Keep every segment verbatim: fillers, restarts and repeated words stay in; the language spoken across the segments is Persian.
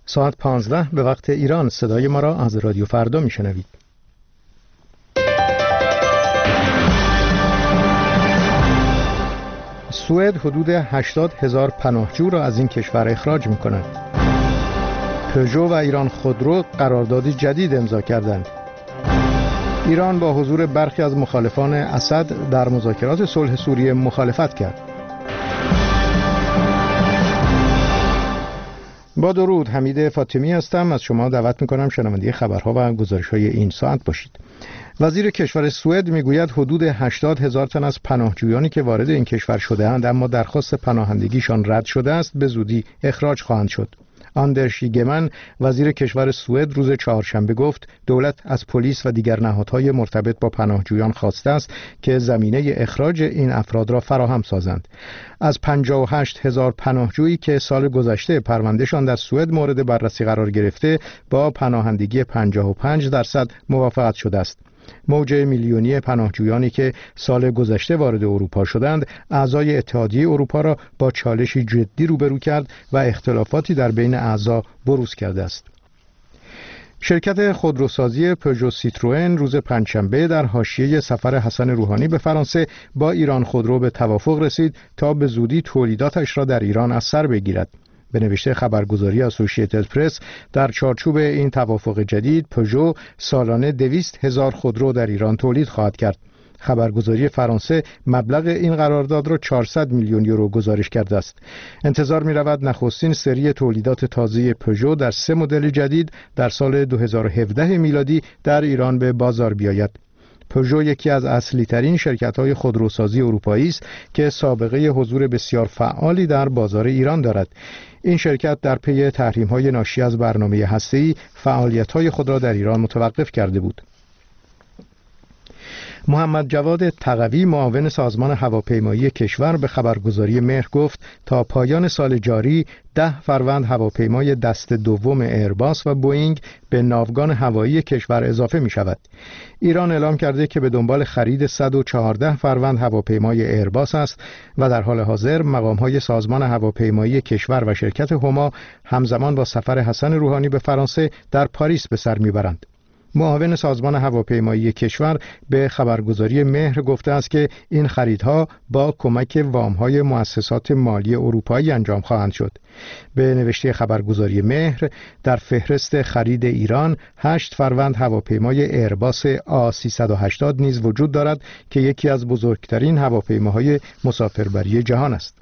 ساعت پانزده به وقت ایران. صدای ما را از رادیو فردا میشنوید. سوئد حدود هشتاد هزار پناهجو را از این کشور اخراج می‌کند. پژو و ایران خودرو قراردادی جدید امضا کردند. ایران با حضور برخی از مخالفان اسد در مذاکرات صلح سوریه مخالفت کرد. با درود، حمید فاطمی هستم. از شما دعوت می‌کنم شنونده خبرها و گزارش‌های این ساعت باشید. وزیر کشور سوئد میگوید حدود هشتاد هزار تن از پناهجویانی که وارد این کشور شده‌اند اما درخواست پناهندگیشان رد شده است به زودی اخراج خواهند شد. آندرش یگمن وزیر کشور سوئد روز چهارشنبه گفت دولت از پلیس و دیگر نهادهای مرتبط با پناهجویان خواسته است که زمینه اخراج این افراد را فراهم سازند. از پنجاه و هشت هزار پناهجویی که سال گذشته پروندهشان در سوئد مورد بررسی قرار گرفته با پناهندگی پنجاه و پنج درصد موافقت شده است. موج میلیونی پناهجویانی که سال گذشته وارد اروپا شدند اعضای اتحادیه اروپا را با چالشی جدی روبرو کرد و اختلافاتی در بین اعضا بروز کرده است. شرکت خودروسازی پژو سیتروئن روز پنجشنبه در حاشیه سفر حسن روحانی به فرانسه با ایران خودرو به توافق رسید تا به زودی تولیداتش را در ایران از سر بگیرد. به نوشته خبرگزاری اسوسییتد پرس در چارچوب این توافق جدید پژو سالانه دویست هزار خودرو در ایران تولید خواهد کرد. خبرگزاری فرانسه مبلغ این قرارداد را چهارصد میلیون یورو گزارش کرده است. انتظار می رود نخستین سری تولیدات تازه پژو در سه مدل جدید در سال دو هزار و هفده میلادی در ایران به بازار بیاید. پژو یکی از اصلی ترین شرکت‌های خودروسازی اروپایی است که سابقه حضور بسیار فعالی در بازار ایران دارد. این شرکت در پی تحریم‌های ناشی از برنامه هسته‌ای فعالیت‌های خود را در ایران متوقف کرده بود. محمد جواد تقوی معاون سازمان هواپیمایی کشور به خبرگزاری مهر گفت تا پایان سال جاری ده فروند هواپیمای دست دوم ایرباس و بوئینگ به ناوگان هوایی کشور اضافه می شود. ایران اعلام کرده که به دنبال خرید صد و چهارده فروند هواپیمای ایرباس است و در حال حاضر مقام‌های سازمان هواپیمایی کشور و شرکت هما همزمان با سفر حسن روحانی به فرانسه در پاریس به سر میبرند. معاون سازمان هواپیمایی کشور به خبرگزاری مهر گفته است که این خریدها با کمک وام‌های مؤسسات مالی اروپایی انجام خواهند شد. به نوشته خبرگزاری مهر در فهرست خرید ایران هشت فروند هواپیمای ایرباس آ سیصد و هشتاد نیز وجود دارد که یکی از بزرگترین هواپیماهای مسافربری جهان است.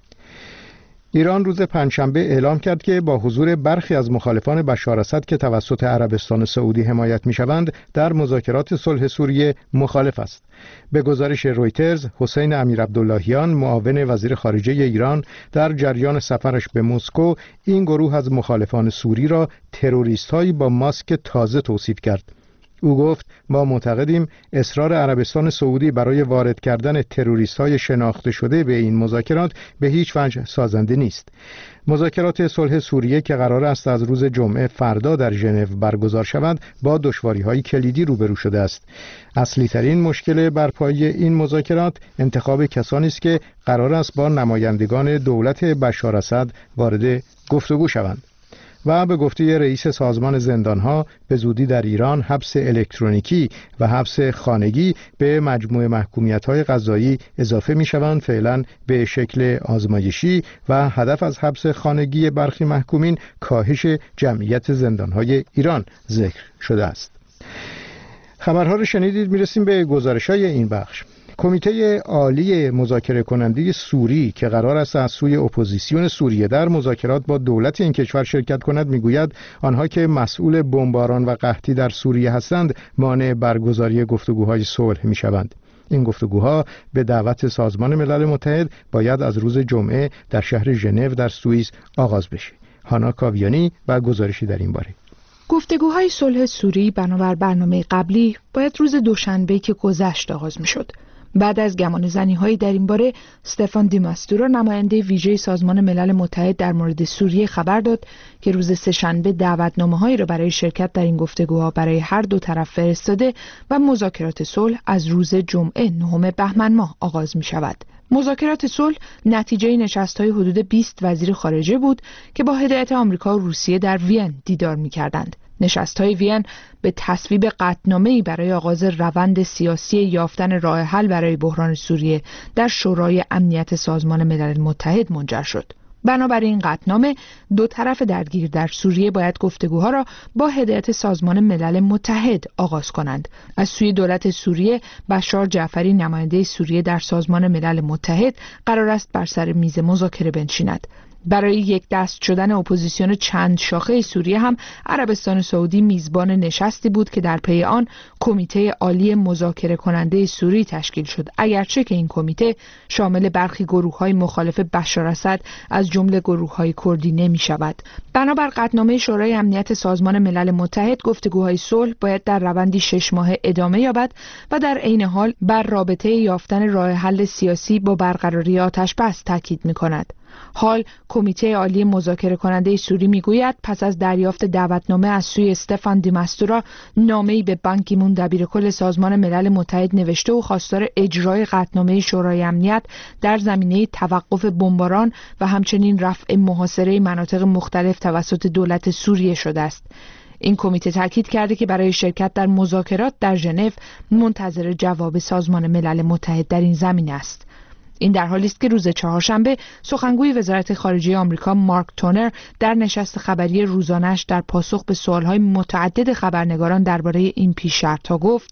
ایران روز پنجشنبه اعلام کرد که با حضور برخی از مخالفان بشار اسد که توسط عربستان سعودی حمایت می‌شوند در مذاکرات صلح سوریه مخالف است. به گزارش رویترز، حسین امیرعبداللهیان معاون وزیر خارجه ایران در جریان سفرش به مسکو این گروه از مخالفان سوری را تروریست‌هایی با ماسک تازه توصیف کرد. او گفت ما معتقدیم اصرار عربستان سعودی برای وارد کردن تروریست‌های شناخته شده به این مذاکرات به هیچ وجه سازنده نیست. مذاکرات صلح سوریه که قرار است از روز جمعه فردا در ژنو برگزار شود با دشواری‌های کلیدی روبرو شده است. اصلی ترین مشکل برپایی این مذاکرات انتخاب کسانی است که قرار است با نمایندگان دولت بشار اسد وارد گفتگو شوند. و به گفته رئیس سازمان زندانها به زودی در ایران حبس الکترونیکی و حبس خانگی به مجموع محکومیت‌های قضایی اضافه می‌شوند، فعلا به شکل آزمایشی و هدف از حبس خانگی برخی محکومین کاهش جمعیت زندانهای ایران ذکر شده است. خبرها رو شنیدید. میرسیم به گزارش‌های این بخش. کمیته عالی مذاکره کننده سوری که قرار است از سوی اپوزیسیون سوریه در مذاکرات با دولت این کشور شرکت کند میگوید آنها که مسئول بمباران و قحطی در سوریه هستند مانع برگزاری گفتگوهای صلح میشوند. این گفتگوها به دعوت سازمان ملل متحد باید از روز جمعه در شهر ژنو در سوئیس آغاز بشه. هانا کاویانی و گزارشی در این باره. گفتگوهای صلح سوری بنابر برنامه قبلی باید روز دوشنبه که گذشت آغاز میشد. بعد از گمانه‌زنی‌هایی در این باره، استفان دیماستورا نماینده ویژه سازمان ملل متحد در مورد سوریه خبر داد که روز سه‌شنبه دعوتنامه‌هایی را برای شرکت در این گفتگوها برای هر دو طرف فرستاده و مذاکرات صلح از روز جمعه نهم بهمن ماه آغاز می‌شود. مذاکرات صلح نتیجه نشست‌های حدود بیست وزیر خارجه بود که با هدایت آمریکا و روسیه در وین دیدار می‌کردند. نشست‌های وین به تصویب قطعنامه‌ای برای آغاز روند سیاسی یافتن راه حل برای بحران سوریه در شورای امنیت سازمان ملل متحد منجر شد. بنابراین قطعنامه دو طرف درگیر در سوریه باید گفتگوها را با هدایت سازمان ملل متحد آغاز کنند. از سوی دولت سوریه بشار جعفری نماینده سوریه در سازمان ملل متحد قرار است بر سر میز مذاکره بنشیند. برای یک دست شدن اپوزیسیون چند شاخه سوریه هم عربستان سعودی میزبان نشستی بود که در پی آن کمیته عالی مذاکره کننده سوری تشکیل شد، اگرچه که این کمیته شامل برخی گروه‌های مخالف بشار اسد از جمله گروه‌های کردی نمی‌شود. بنابر قطعنامه شورای امنیت سازمان ملل متحد گفتگوهای صلح باید در روندی شش ماهه ادامه یابد و در عین حال بر رابطه یافتن راه حل سیاسی با برقراری آتش‌بس تاکید می‌کند. حال کمیته عالی مذاکره کننده سوری میگوید پس از دریافت دعوتنامه از سوی استفان دیماستورا نامه‌ای به بان کی مون دبیرکل سازمان ملل متحد نوشته و خواستار اجرای قطعنامه شورای امنیت در زمینه توقف بمباران و همچنین رفع محاصره مناطق مختلف توسط دولت سوریه شده است. این کمیته تاکید کرده که برای شرکت در مذاکرات در ژنو منتظر جواب سازمان ملل متحد در این زمینه است. این در حالی است که روز چهارشنبه سخنگوی وزارت خارجه آمریکا مارک تونر در نشست خبری روزانه‌اش در پاسخ به سوال‌های متعدد خبرنگاران درباره این پیش‌شرط‌ها گفت: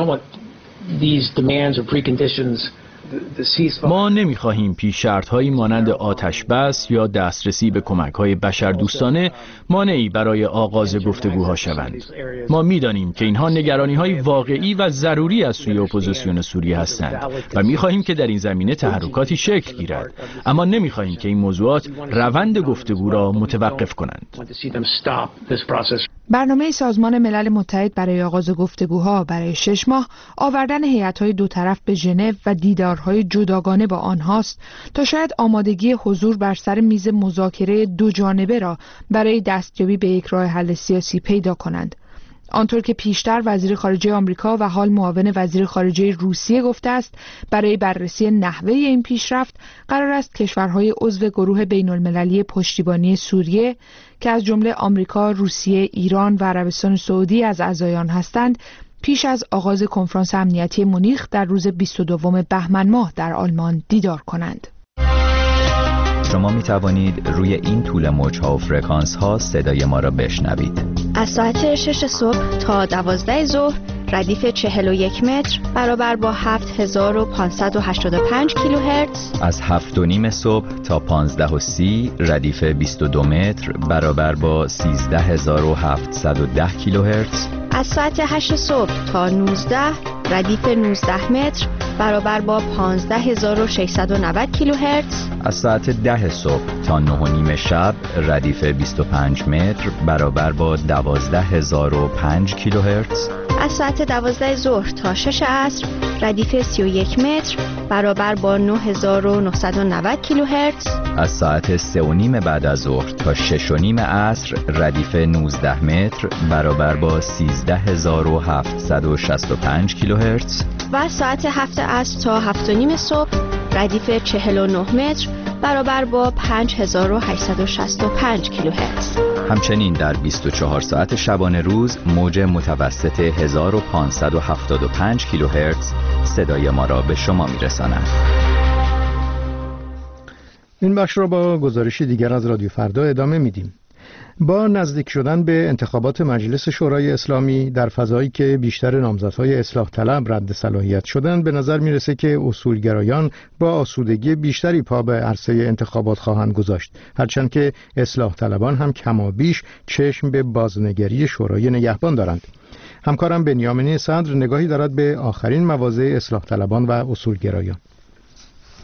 ما نمی‌خواهیم پیش شرط‌هایی مانند آتش بس یا دسترسی به کمک‌های بشردوستانه مانعی برای آغاز گفتگوها شوند. ما می‌دانیم که اینها نگرانی‌های واقعی و ضروری از سوی اپوزیسیون سوریه هستند و می‌خواهیم که در این زمینه تحرکاتی شکل گیرد، اما نمی‌خواهیم که این موضوعات روند گفتگو را متوقف کنند. برنامه سازمان ملل متحد برای آغاز گفتگوها برای شش ماه آوردن هیئت‌های دو طرف به ژنو و دیدارهای جداگانه با آنهاست تا شاید آمادگی حضور بر سر میز مذاکره دو جانبه را برای دستیابی به یک راه حل سیاسی پیدا کنند. آنطور که پیشتر وزیر خارجه آمریکا و حال معاون وزیر خارجه روسیه گفته است، برای بررسی نحوه این پیشرفت قرار است کشورهای عضو گروه بین المللی پشتیبانی سوریه که از جمله آمریکا، روسیه، ایران و عربستان سعودی از اعضایان هستند، پیش از آغاز کنفرانس امنیتی مونیخ در روز بیست و دوم بهمن ماه در آلمان دیدار کنند. شما می توانید روی این طول موج‌ها و فرکانس ها صدای ما را بشنوید. از ساعت شش صبح تا دوازده ظهر ردیف چهل و یک متر برابر با هفت هزار و پانصد و هشتاد و پنج کیلوهرتز. از هفت و نیم صبح تا پانزده و سی ردیف بیست و دو متر برابر با سیزده هزار و هفتصد و ده کیلوهرتز. از ساعت هشت صبح تا نوزده ردیف نوزده متر برابر با پانزده هزار و ششصد و نود کیلوهرتز. از ساعت ده صبح تا نه و نیم شب ردیف بیست و پنج متر برابر با دوازده هزار و پنج کیلوهرتز. از ساعت دوازده ظهر تا شش عصر ردیف سی و یک متر برابر با نه هزار و نهصد و نود کیلوهرتز. از ساعت سه و نیم بعد از ظهر تا شش و نیم عصر ردیف نوزده متر برابر با سیزده هزار و هفتصد و شصت و پنج کیلوهرتز. و از ساعت هفت عصر تا هفت و نیم صبح ردیف چهل و نه متر برابر با پنج هزار و هشتصد و شصت و پنج کیلوهرتز. همچنین در بیست و چهار ساعت شبانه روز موج متوسط هزار و پانصد و هفتاد و پنج کیلوهرتز صدای ما را به شما میرساند. این بخش را با گزارشی دیگر از رادیو فردا ادامه میدیم. با نزدیک شدن به انتخابات مجلس شورای اسلامی در فضایی که بیشتر نامزدهای اصلاح طلب رد صلاحیت شدند، به نظر میرسه که اصولگرایان با آسودگی بیشتری پا به عرصه انتخابات خواهند گذاشت، هرچند که اصلاح طلبان هم کمابیش چشم به بازنگری شورای نگهبان دارند. همکارم بنیامین صدر نگاهی دارد به آخرین مواضع اصلاح طلبان و اصولگرایان.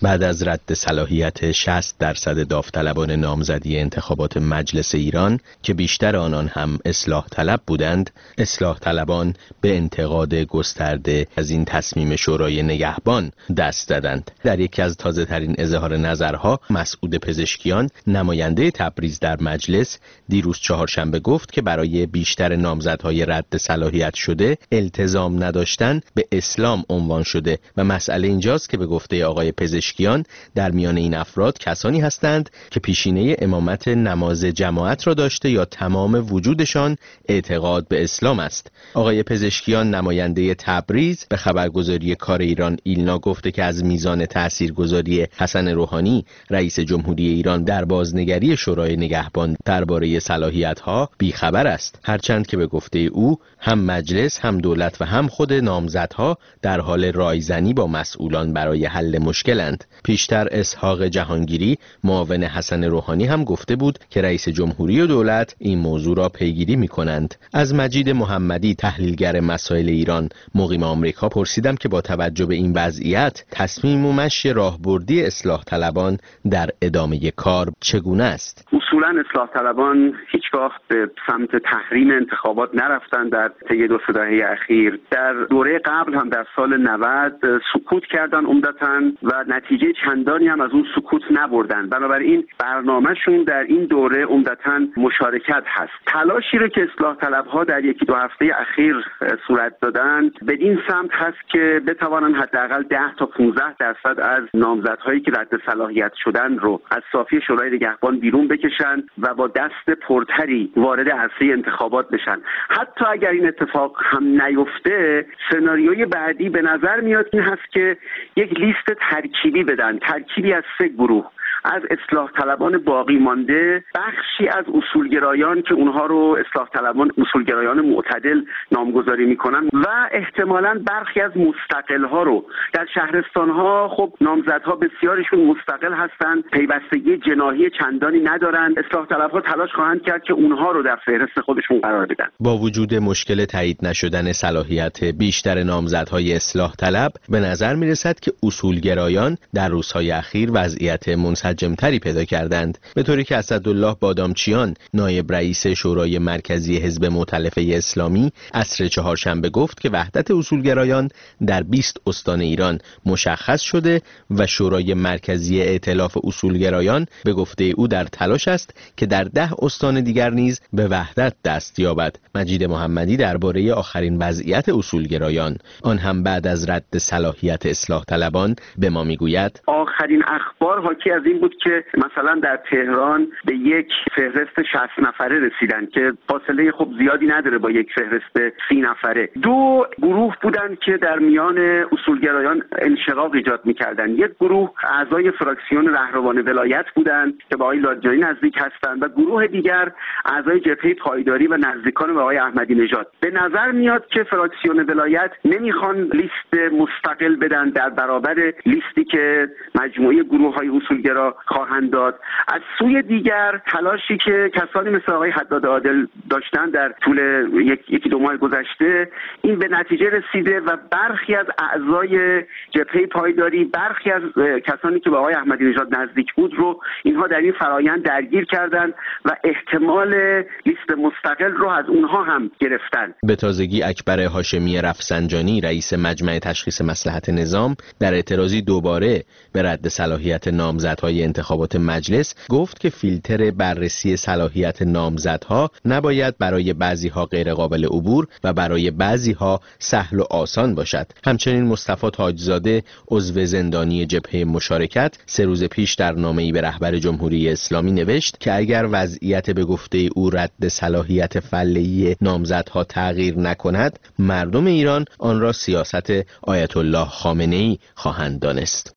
بعد از رد صلاحیت شصت درصد داوطلبان نامزدی انتخابات مجلس ایران که بیشتر آنان هم اصلاح طلب بودند، اصلاح طلبان به انتقاد گسترده از این تصمیم شورای نگهبان دست دادند. در یکی از تازه ترین اظهار نظرها، مسعود پزشکیان، نماینده تبریز در مجلس، دیروز چهارشنبه گفت که برای بیشتر نامزدهای رد صلاحیت شده التزام نداشتن به اسلام عنوان شده و مسئله اینجاست که به گفته آقای پزشکیان در میان این افراد کسانی هستند که پیشینه امامت نماز جماعت را داشته یا تمام وجودشان اعتقاد به اسلام است. آقای پزشکیان نماینده تبریز به خبرگزاری کار ایران ایلنا گفته که از میزان تاثیرگذاری حسن روحانی رئیس جمهوری ایران در بازنگری شورای نگهبان درباره صلاحیت‌ها بیخبر است، هرچند که به گفته او هم مجلس هم دولت و هم خود نامزدها در حال رایزنی با مسئولان برای حل مشکلند. پیشتر اسحاق جهانگیری معاون حسن روحانی هم گفته بود که رئیس جمهوری و دولت این موضوع را پیگیری می‌کنند. از مجید محمدی تحلیلگر مسائل ایران مقیم آمریکا پرسیدم که با توجه به این وضعیت تصمیم و مشی راهبردی اصلاح طلبان در ادامه کار چگونه است؟ اصولاً اصلاح طلبان هیچگاه به سمت تحریم انتخابات نرفتن. در طی دو سه دهه اخیر در دوره قبل هم در سال نود سکوت کردن عمدتاً و نتیجه چندانی هم از اون سکوت نبردن. بنابراین برنامه‌شون در این دوره عمدتاً مشارکت هست. تلاشی رو که اصلاح طلبها در یکی دو هفته اخیر صورت دادن به این سمت هست که بتوانن حداقل ده تا پانزده درصد از نامزدهایی که رد صلاحیت شدن رو از صافی شورای نگهبان بیرون بکشن و با دست پرتری وارد عرصه انتخابات بشن. حتی اگر این اتفاق هم نیفته، سناریوی بعدی به نظر میاد این هست که یک لیست ترکیبی بدن، ترکیبی از سه گروه از اصلاح طلبان باقی مانده، بخشی از اصولگرایان که اونها رو اصلاح طلبان اصولگرایان معتدل نامگذاری میکنن و احتمالاً برخی از مستقل ها رو. در شهرستان ها خب نامزدها بسیارشون مستقل هستن، پیوستگی جناحی چندانی ندارن. اصلاح طلبها تلاش خواهند کرد که اونها رو در فهرست خودشون قرار بدن. با وجود مشکل تایید نشدن صلاحیت بیشتر نامزدهای اصلاح طلب، به نظر میرسد که اصولگرایان در روزهای اخیر وضعیت منسجمتری پیدا کردند، به طوری که اسدالله بادامچیان نایب رئیس شورای مرکزی حزب مؤتلفه اسلامی عصر چهارشنبه گفت که وحدت اصولگرایان در بیست استان ایران مشخص شده و شورای مرکزی ائتلاف اصولگرایان به گفته او در تلاش است که در ده استان دیگر نیز به وحدت دست یابد. مجید محمدی درباره آخرین وضعیت اصولگرایان، آن هم بعد از رد صلاحیت اصلاح طلبان، به ما میگوید آخرین اخبار حاکی از این بود که مثلا در تهران به یک فهرست شصت نفره رسیدن که فاصله خب زیادی نداره با یک فهرست سی نفره. دو گروه بودن که در میان اصولگرایان انشقاق ایجاد میکردن. یک گروه اعضای فراکسیون رهروان ولایت بودن که با آقای لاجانی نزدیک هستند و گروه دیگر اعضای جبهه پایداری و نزدیکان به آقای احمدی نژاد. به نظر میاد که فراکسیون ولایت نمیخوان لیست مستقل بدن در برابر لیستی که مجموعه گروه‌های اصولگرا خواهند داد. از سوی دیگر تلاشی که کسانی مثل آقای حداد عادل داشتن در طول یک یکی دو ماه گذشته، این به نتیجه رسیده و برخی از اعضای جبهه پایداری، برخی از کسانی که به آقای احمدی نژاد نزدیک بود رو اینها در این فرآیند درگیر کردند و احتمال لیست مستقل رو از اونها هم گرفتن. به تازگی اکبر هاشمی رفسنجانی رئیس مجمع تشخیص مصلحت نظام در اعتراضی دوباره به رد صلاحیت نامزدهای انتخابات مجلس گفت که فیلتر بررسی صلاحیت نامزدها نباید برای بعضی‌ها غیر قابل عبور و برای بعضی‌ها سهل و آسان باشد. همچنین مصطفی تاجزاده عضو زندانی جبهه مشارکت سه روز پیش در نامه‌ای به رهبر جمهوری اسلامی نوشت که اگر وضعیت به گفته او رد صلاحیت فعلی نامزدها تغییر نکند، مردم ایران آن را سیاست آیت الله خامنه‌ای خواهند دانست.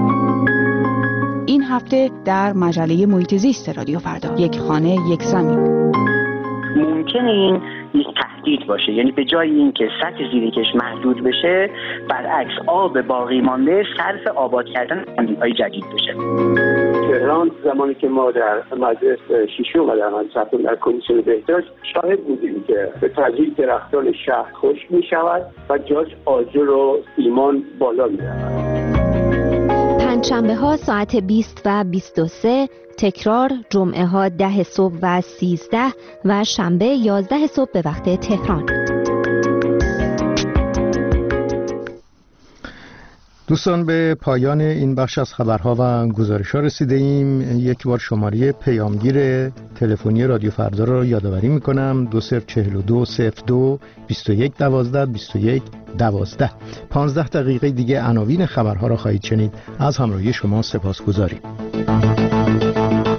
این هفته در مجله محیط زیست رادیو فردا، یک خانه یک زمین. ممکنه این یک تهدید باشه، یعنی به جای اینکه سطح زیرکش محدود بشه، برعکس آب باقی مانده صرف آباد کردن اندیهای جدید بشه. تهران زمانی که ما در مجلس شیشم و در مجلس در کمیسیون بهداشت شاهد بودیم که به تدریج درختان شهر خشک می شود و جاش آجر و ایمان بالا می رود. پنجشنبه ها ساعت بیست و بیست و سه، تکرار جمعه ها ده صبح و سیزده و شنبه یازده صبح به وقت تهران. دوستان، به پایان این بخش از خبرها و گزارش‌ها رسیده ایم. یک بار شماره پیامگیر تلفنی رادیو فردا را یادآوری می‌کنم: دو صفر چهل و دو صفر دو بیست و یک دوازده بیست و یک دوازده. پانزده دقیقه دیگه عناوین خبرها را خواهید شنید. از همراهی شما سپاسگزاریم.